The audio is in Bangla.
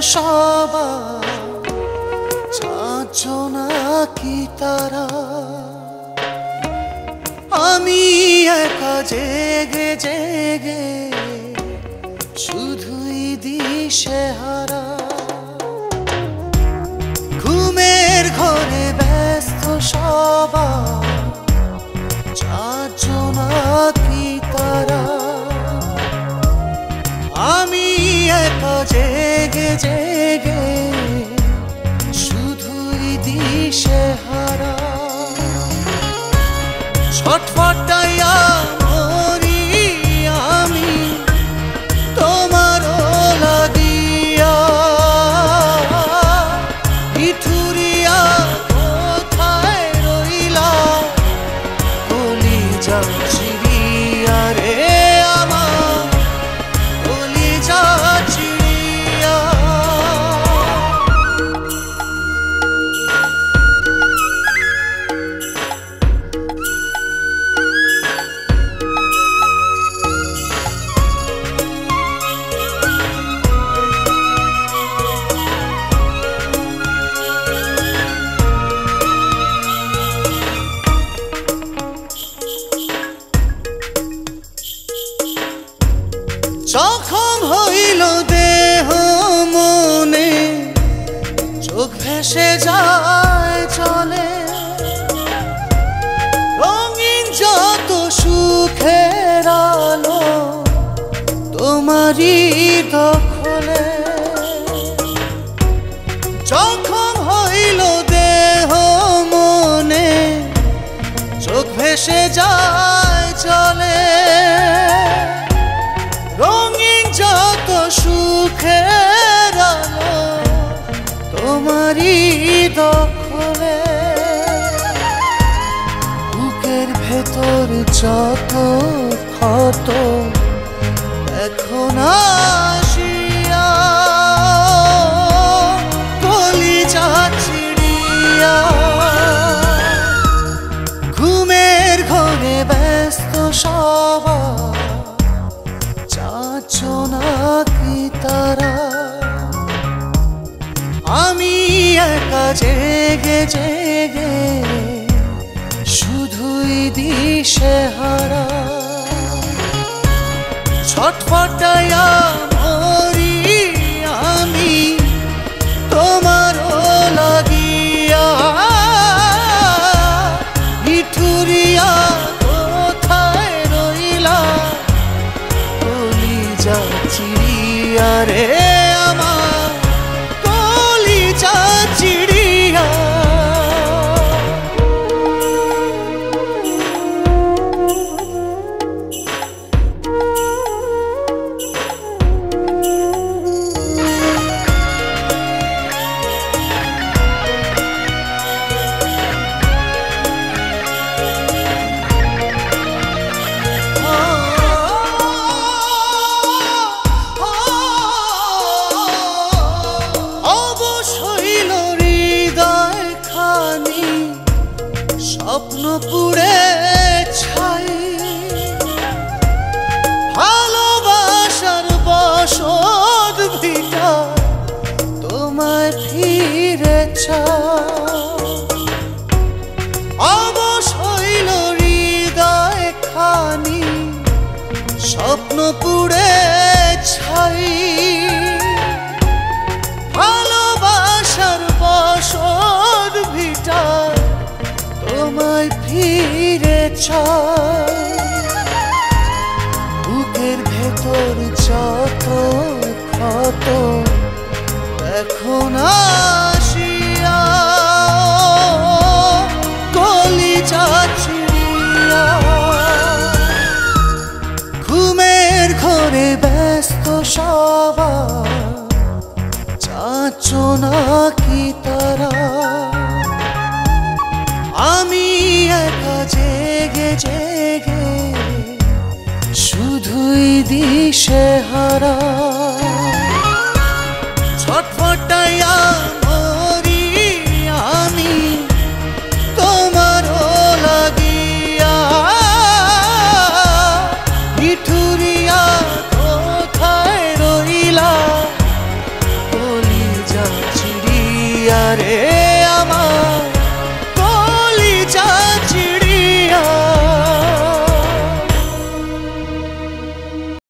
সবার চাচ্ছ নাকি তারা? আমি একা জেগে জেগে শুধুই দিশেহারা। ঘুমের ঘরে ব্যস্ত সবার চাচ্ছ নাকি তারা? আমি একা জেগে জেগে শুধুই দিশেহারা। ছটফটাইয়া মরি আমি তোমারও লাগিয়া। নিঠুরিয়া কোথায় রইলা কলিজা চিরিয়া রে আমার কলিজা চিরিয়া। যখন হইল দেহ মনে চোখ ভেসে যায় চলে। রঙিন যত সুখের আলো তোমারই দখলে। যখন হইল দেহ মনে চোখ ভেসে যায় চলে। রঙিন যত সুখের আলো তোমারই দখলে। বুকের ভেতর যত ক্ষত দেখো না আসিয়া কলিজা চিড়িয়া। ঘুমের ঘরে ব্যস্ত সবার চাচ্ছ নাকি তারা? আমি একা জেগে জেগে শুধুই দিশেহারা। ছটফটাইয়া মরি আমি তোমারও লাগিয়া। নিঠুরিয়া কোথায় রইলা কলিজা চিড়িয়া রে আমার কলিজা চিড়িয়া। স্বপ্ন পুড়ে ছাই ভালোবাসার বসত ভিটা তোমায় ফিরে চাই। অবশ হইল হৃদয় খানি স্বপ্ন পুড়ে ছাই। ভালোবাসার বসত ভিটা তোমায় ফিরে চাই। বুকের ভেতর যত ক্ষত দেখো না আসিয়া কলিজা চিড়িয়া। ঘুমের ঘরে ব্যস্ত সবার চাচ্ছ নাকি তারা? আমি একা জেগে জেগে শুধুই দিশেহারা।